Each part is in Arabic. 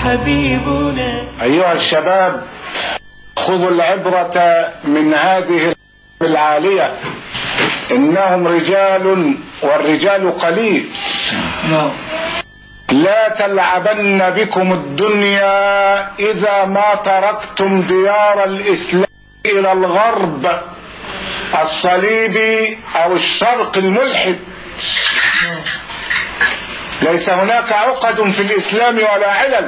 حبيبنا. أيها الشباب، خذوا العبرة من هذه العالية، إنهم رجال والرجال قليل. لا تلعبن بكم الدنيا إذا ما تركتم ديار الإسلام إلى الغرب الصليبي أو الشرق الملحد. ليس هناك عقد في الإسلام ولا علل،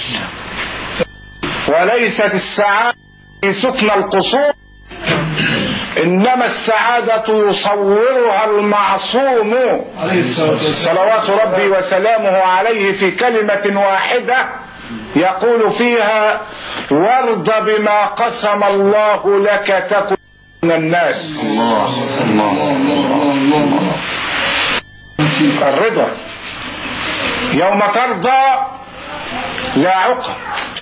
وليست السعادة في سكن القصور، إنما السعادة يصورها المعصوم صلوات ربي وسلامه عليه في كلمة واحدة يقول فيها: وارض بما قسم الله لك تكن من الناس. الرضا يوم ترضى لا عقد.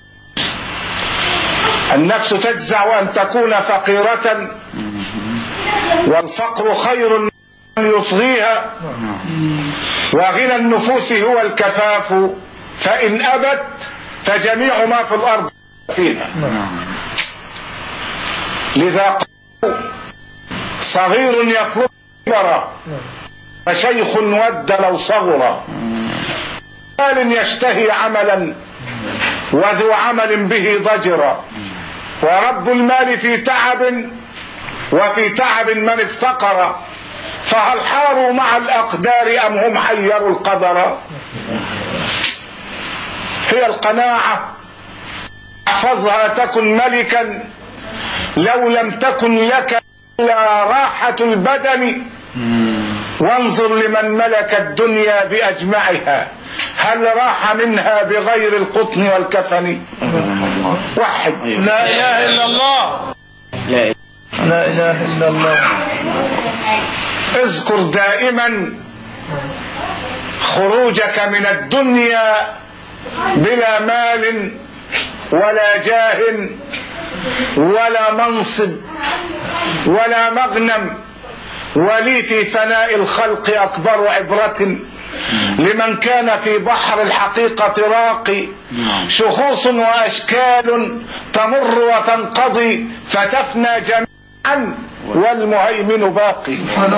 النفس تجزع أن تكون فقيرة، والفقر خير من يطغيها، وغنى النفوس هو الكفاف، فإن أبت فجميع ما في الأرض فيها. لذا صغير يطلب كبرا، فشيخ ود لو صغر. مال يشتهي عملا وذو عمل به ضجرا، ورب المال في تعب وفي تعب من افتقر، فهل حاروا مع الأقدار أم هم حيروا القدر. هي القناعة، احفظها تكن ملكا، لو لم تكن لك إلا راحة البدن، وانظر لمن ملك الدنيا بأجمعها، هل راح منها بغير القطن والكفن. وحد لا إله إلا الله، لا إله إلا الله. اذكر دائما خروجك من الدنيا بلا مال ولا جاه ولا منصب ولا مغنم، ولي في فناء الخلق أكبر عبرة لمن كان في بحر الحقيقة راقي، شخوص وأشكال تمر وتنقضي فتفنى جميعا والمهيمن باقي.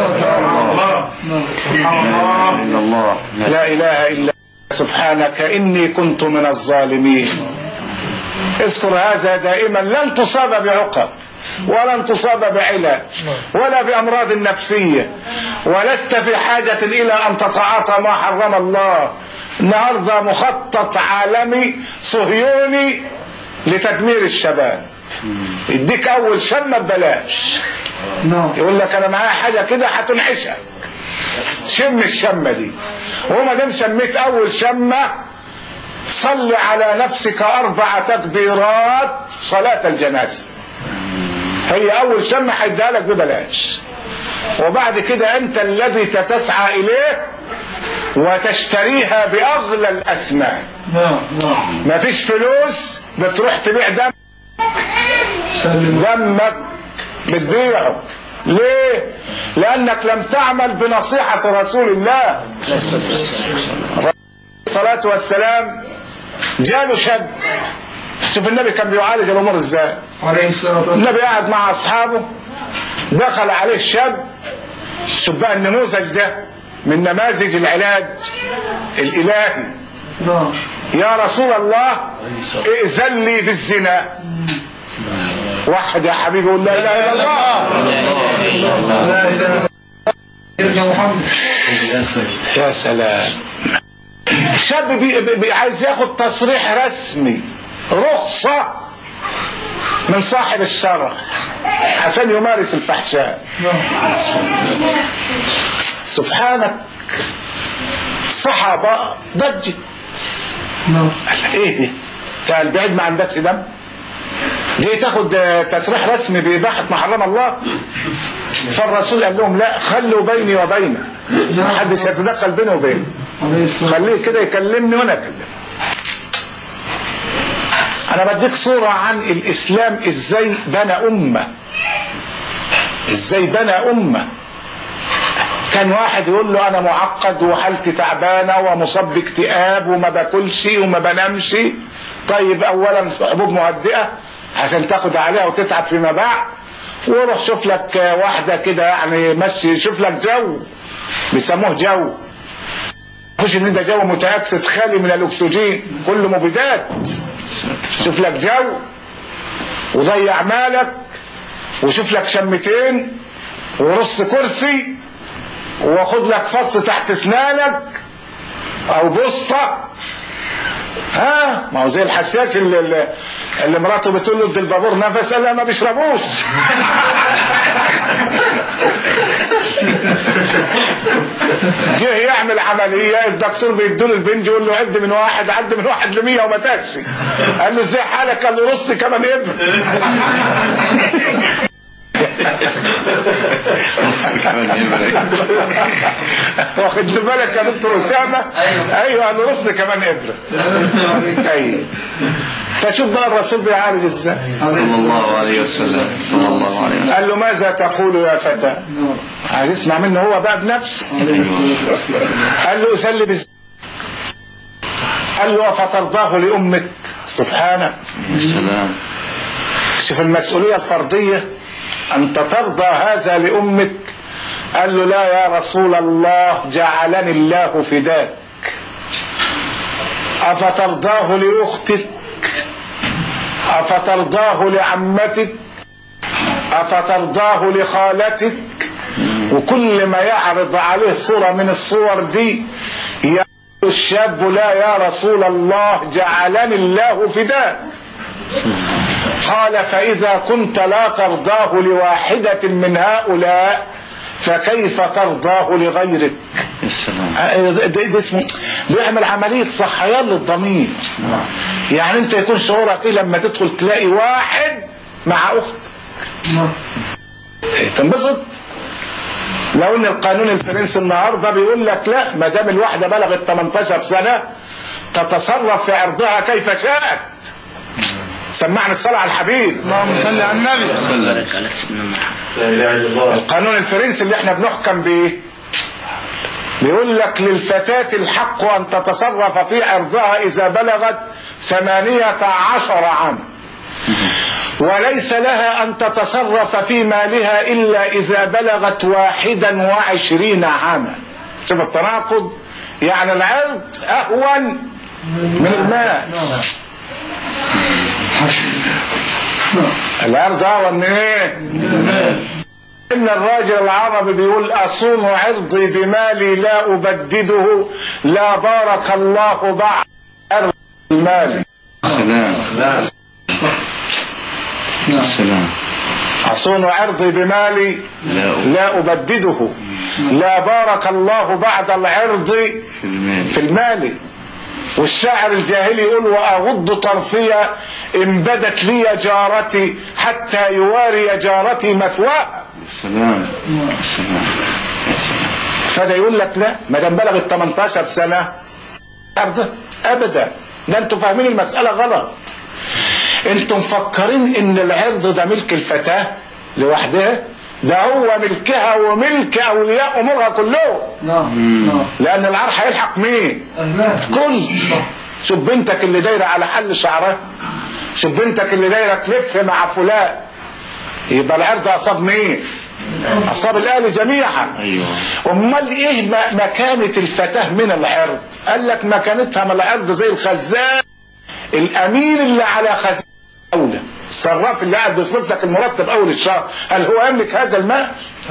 لا إله إلا سبحانك إني كنت من الظالمين. اذكر هذا دائما، لن تصاب بعقد ولن تصاب بعلاج ولا بأمراض نفسية، ولست في حاجة إلى أن تتعاطى ما حرم الله. النهارده مخطط عالمي صهيوني لتدمير الشباب، يديك أول شمة ببلاش، يقول لك أنا معايا حاجة كده هتنعشك، شم الشمة دي، وما دام شميت أول شمة صل على نفسك 4 تكبيرات صلاة الجنازة. هي أول شمة هيديها لك ببلاش، وبعد كده أنت الذي تتسعى إليه وتشتريها بأغلى الأثمان. ما فيش فلوس بتروح تبيع دمك بتبيعه. ليه؟ لأنك لم تعمل بنصيحة رسول الله الصلاة والسلام. جاله شاب، شوف النبي كان بيعالج الأمور ازاي. النبي قاعد مع أصحابه، دخل عليه شاب، شوف بقى النموذج ده من نماذج العلاج الإلهي. يا رسول الله ائذن لي بالزنا. واحد يا حبيبي يقول لا إله إلا الله. يا سلام. شاب عايز ياخد تصريح رسمي، رخصة من صاحب الشرع عشان يمارس الفحشاء. سبحانك. صحابة ضجت، ايه دي؟ تعال بعيد ما عندكش دم، جاي تاخد تصريح رسمي بإباحة ما حرم الله. فالرسول قال لهم لا، خلوا بيني وبينه، ما حدش يتدخل بيني وبينه، خليه كده يكلمني وانا اكلمه. انا بديك صورة عن الاسلام ازاي بنى امة، ازاي بنى امة. كان واحد يقول له انا معقد وحالتي تعبانه ومصاب باكتئاب وما باكلش وما بنامش. طيب اولا حبوب مهدئه عشان تاخد عليها وتتعب فيما بعد، وروح شوف لك واحده كده يعني مشي، شوف لك جو بيسموه جو، مش ان ده جو متأكسد خالي من الاكسجين كله مبيدات. شوف لك جو وضيع مالك وشوف لك شمتين ورص كرسي واخد لك فص تحت اسنانك او بسطة. ما هو زي الحشاش اللي مراته بتقول له ادي البابور نفس، قال لا ما بيشربوش. جه يعمل عمليه، الدكتور بيديله البنج يقول له عد من واحد، عد من 1 ل100 وما تاكسي. قال له ازاي حالك؟ قال له رص كمان ابن. واخد بالك يا دكتور اسامه؟ ايوه قال له رص كمان ابره. ايوه فشوف بقى الرسول بيعالج ازاي صلى الله عليه وسلم. صلى الله عليه وسلم. قال له ماذا تقول يا فتى؟ عايز يسمع منه هو بقى بنفسه. قال له اسلي بالزكاة. قال له أفترضاه لأمك؟ سبحانه. السلام. شوف المسؤولية الفردية، أنت ترضى هذا لأمك؟ قال له لا يا رسول الله، جعلني الله فداك. أفترضاه لأختك؟ أفترضاه لعمتك؟ أفترضاه لخالتك؟ وكل ما يعرض عليه صورة من الصور دي يقول الشاب لا يا رسول الله، جعلني الله فداك. قال فإذا كنت لا ترضاه لواحدة من هؤلاء فكيف ترضاه لغيرك؟ السلام. ده اسمه بيعمل عملية صحيان للضمير. يعني انت يكون شعورك ايه لما تدخل تلاقي واحد مع اختك؟ تنبسط؟ لو ان القانون الفرنسي النهارده بيقول لك لا، ما دام الواحده بلغت 18 سنه تتصرف في عرضها كيف شاءت. سمعنا الصلاة على الحبيب. اللهم صل على النبي. القانون الفرنسي اللي احنا بنحكم بيه بيقول لك للفتاة الحق ان تتصرف في عرضها اذا بلغت 18 عاما، وليس لها ان تتصرف في مالها الا اذا بلغت 21 عاما. شوف التناقض، يعني العرض اهون من المال. العرض اهون من ايه؟ ان الراجل العربي بيقول اصون عرضي بمالي لا ابدده، لا بارك الله بعد عرض المال. السلام. السلام. اصون عرضي بمالي لا ابدده، لا بارك الله بعد العرض في المال. والشاعر الجاهلي يقول واغض طرفي ان بدت لي جارتي حتى يواري جارتي مثواها. السلام. السلام. فده يقول لك لا، ما دام بلغت 18 سنه ابدا. ده انتوا فاهمين المساله غلط. انتوا مفكرين ان العرض ده ملك الفتاه لوحدها، ده هو ملكها وملك اولياء امورها كلهم. لان العار هيلحق مين؟ كل. شوف بنتك اللي دايره على حل شعرها، شوف بنتك اللي دايره تلف مع فلان، يبقى العرض اصاب مين؟ اصاب الاهل جميعا. ايوه. امال ايه مكانه الفتاه من العرض؟ قال لك مكانتها من العرض زي الخزان الامين اللي على خزان الدوله، الصراف اللي قاعد بيصرف لك المرتب اول الشهر، هل هو يملك هذا المال؟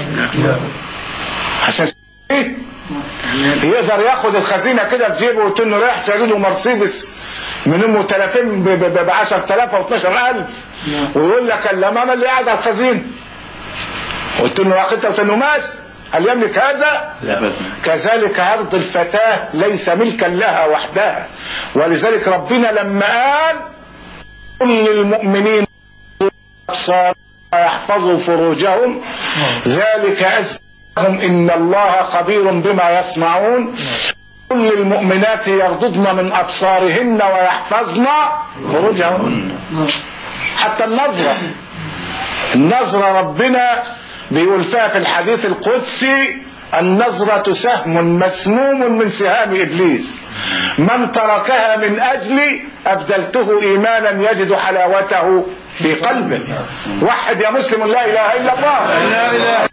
عشان ايه؟ يقدر ياخد الخزينه كده في جيبه وتقول له رايح شاري له مرسيدس من ام 3000 ب 10000 او 12000 ويقول لك لما انا اللي قاعد على الخزينه، قلت له واخدها قلت له ماشي، هل يملك هذا؟ لا. كذلك عرض الفتاه ليس ملكا لها وحدها، ولذلك ربنا لما قال كل المؤمنين أبصار يحفظوا فروجهم ذلك أزكى لهم إن الله خبير بما يصنعون. كل المؤمنات يغضضن من أبصارهن ويحفظن فروجهن. حتى النظرة ربنا بيقول فيها في الحديث القدسي النظرة سهم مسموم من سهام إبليس، من تركها من أجلي أبدلته إيمانا يجد حلاوته في قلبه. وحد يا مسلم لا إله إلا الله. لا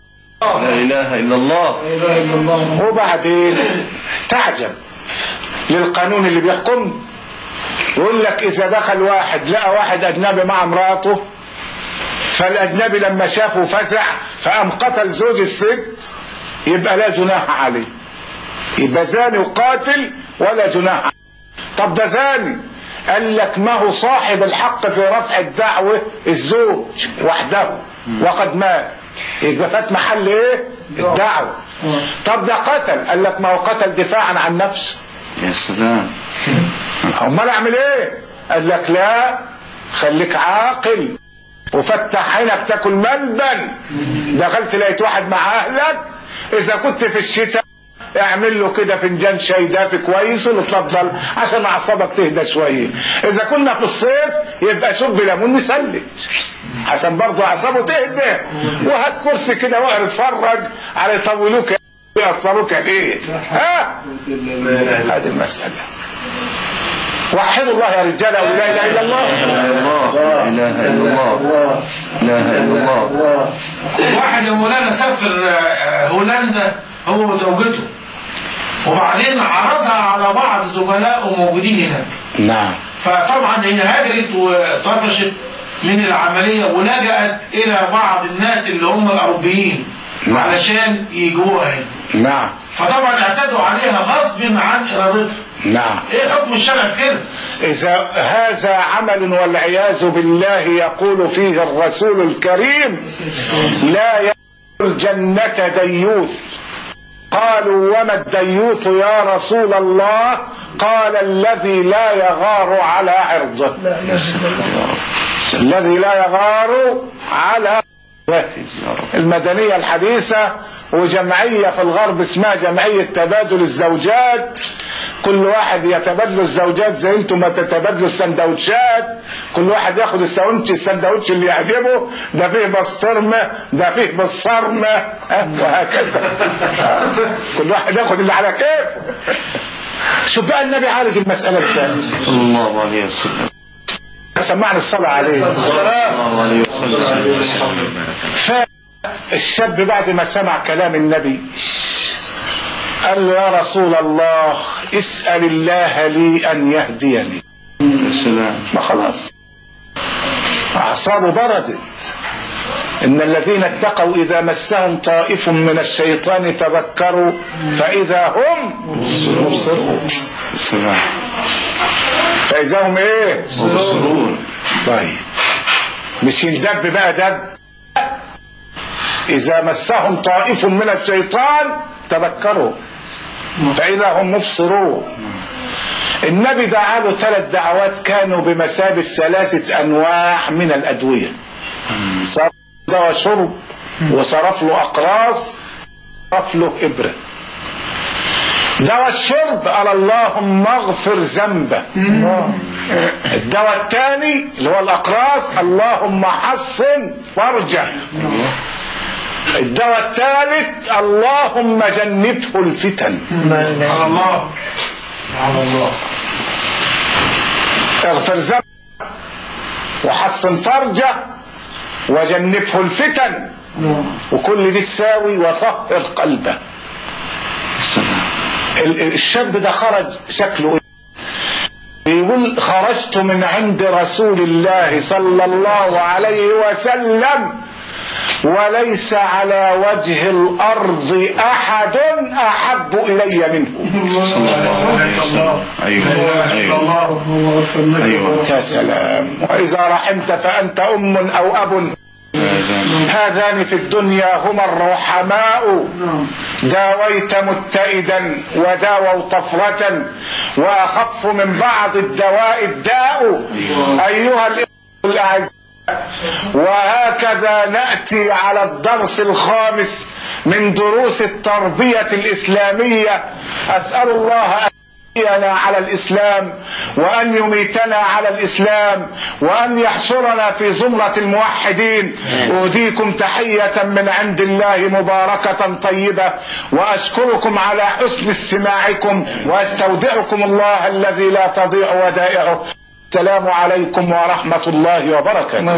إله إلا الله. وبعدين تعجب للقانون اللي بيحكم، يقول لك إذا دخل واحد لقى واحد أجنبي مع امرأته، فالأجنبي لما شافه فزع فقام قتل زوج الست، يبقى لا جناح عليه، يبقى زاني وقاتل ولا جناح عليه. طب ده زاني، قال لك ما هو صاحب الحق في رفع الدعوة الزوج وحده وقد مات، يبقى فات محل ايه؟ الدعوة. طب ده قتل، قال لك ما هو قتل دفاعا عن نفسه. يا سلام. امال اعمل ايه؟ قال لك لا، خليك عاقل وفتح عينك تاكل ملبن. دخلت لقيت واحد مع اهلك، اذا كنت في الشتاء اعمل له كده فنجان شاي دافي كويس واتفضل عشان اعصابك تهدى شويه. اذا كنا في الصيف يبقى شرب ليمون مسلج عشان برضه اعصابه تهدى، وهات كرسي كده واقعد اتفرج على يطولوك يقصروك ليه؟ ها؟ هذه المساله. وحدوا الله يا رجاله، ولا اله الا الله. لا إله إلا الله. لا إله إلا الله. واحد يا مولانا سافر هولندا هو وزوجته، وبعدين عرضها على بعض زملائه موجودين هنا. نعم. فطبعا هي هاجرت وطفشت من العملية ولجأت إلى بعض الناس اللي هم الأوروبيين علشان يجوها هنا. نعم. فطبعا اعتدوا عليها غصب عن إرادتها. نعم. ايه حكم الشرع في كده؟ إذا هذا عمل والعياذ بالله يقول فيه الرسول الكريم: لا يدخل الجنة ديوث. قالوا وما الديوث يا رسول الله؟ قال الذي لا يغار على عرضه. الذي لا يغار على عرضه. المدنية الحديثة وجمعية في الغرب اسمها جمعية تبادل الزوجات، كل واحد يتبادلوا الزوجات زي انتم ما تتبادلوا السندوتشات، كل واحد ياخد السندوتش اللي يعجبه، ده فيه بسطرمة ده فيه بالصرمة وهكذا. كل واحد ياخد اللي على كيفه. شوف بقى النبي عالج المسألة ازاي صلى الله عليه وسلم. سمعنا الصلاة عليه صلى الله عليه وسلم. فالشاب بعد ما سمع كلام النبي قال له: يا رسول الله اسأل الله لي أن يهديني. يا سلام. ما خلاص أعصابه بردت. إن الذين اتقوا إذا مسهم طائف من الشيطان تذكروا فإذا هم مبصرون. السلام. فإذا هم إيه؟ مبصرون. طيب مش يندب بقى دب. إذا مسهم طائف من الشيطان تذكروا فإذا هم مبصرون. النبي دعا له 3 دعوات كانوا بمثابة 3 أنواع من الأدوية. صرف دواء شرب، وصرف له أقراص، وصرف له إبرة. دواء الشرب قال اللهم اغفر ذنبه. الدواء الثاني اللي هو الأقراص اللهم حصن فرجه. الدواء الثالث اللهم جنبه الفتن. على الله على الله. اغفر ذنبه وحصن فرجه وجنبه الفتن، وكل دي تساوي وطهر قلبه. الشاب ده خرج شكله بيقول: خرجت من عند رسول الله صلى الله عليه وسلم وليس على وجه الأرض أحد أحب إلي منه. صلى الله عليه وسلم. أيوة. يا سلام. وإذا رحمت فأنت أم أو أب، هذان في الدنيا هما الرحماء. داويت متئدا وداووا طفرة، وأخف من بعض الدواء الداء. أيها الإخوة الأعزاء، وهكذا نأتي على الدرس الخامس من دروس التربية الإسلامية. أسأل الله أن على الإسلام، وأن يميتنا على الإسلام، وأن يحشرنا في زمرة الموحدين. أهديكم تحية من عند الله مباركة طيبة، وأشكركم على حسن استماعكم، وأستودعكم الله الذي لا تضيع ودائعه. السلام عليكم ورحمة الله وبركاته.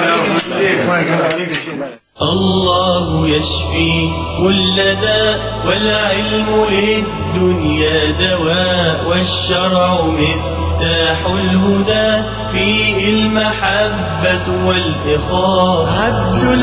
الله يشفي كل داء، والعلم للدنيا دواء، والشرع مفتاح الهدى، فيه المحبة والإخاء.